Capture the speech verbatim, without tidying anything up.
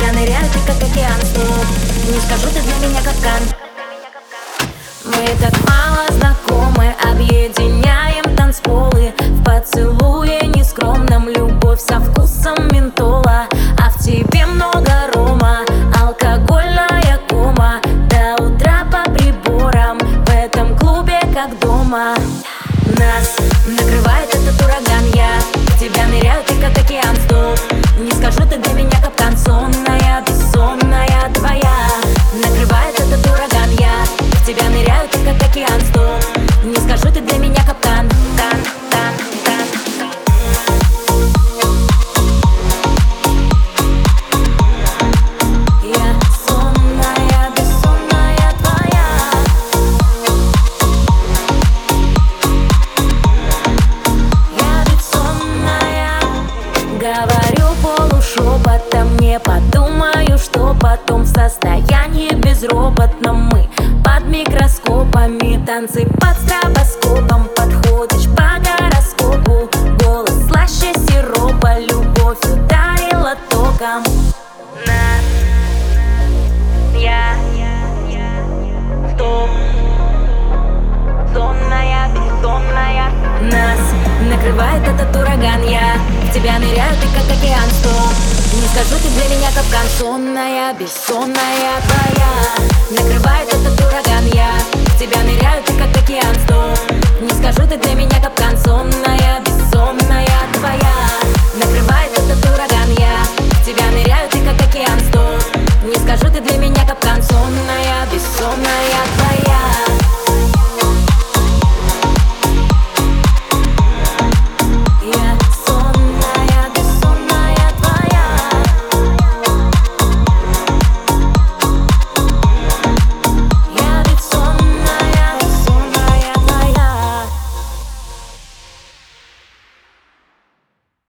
тебя ныряю, ты как океан. Стоп, не скажу, ты для меня капкан. Мы так мало знакомы, объединяем танцполы. В поцелуе нескромном любовь со вкусом ментола. А в тебе много рома, алкогольная кома. До утра по приборам, в этом клубе как дома. Нас накрывает этот ураган, я в тебя ныряю, ты как океан. Стоп, не скажу, ты для меня капкан. Сонная, бессонная твоя. Накрывает этот ураган, я в тебя ныряю, ты как океан. Стоп, не скажу, ты для меня капкан. Кан, кан, кан, кан. Я сонная, бессонная твоя. Я ведь сонная. Говорю полушепотом, не подумаю, что потом. В состоянии безроботном мы под микроскопами. Танцы под стробоскопом, подходишь по гороскопу. Голос слаще сиропа, любовь ударила током. Нас, я, стоп, сонная, бессонная. Нас накрывает этот ураган, я в тебя ныряю, ты как океан. Стоп, не скажу, ты для меня капкан. Сонная, бессонная твоя. Накрывает этот ураган, я в тебя ныряю, ты как океан. Стоп, не скажу, ты для меня капкан. Сонная, бессонная твоя. Накрывает этот ураган, я в тебя ныряю, ты как океан. Стоп, не скажу, ты для меня капкан. Сонная, бессонная твоя.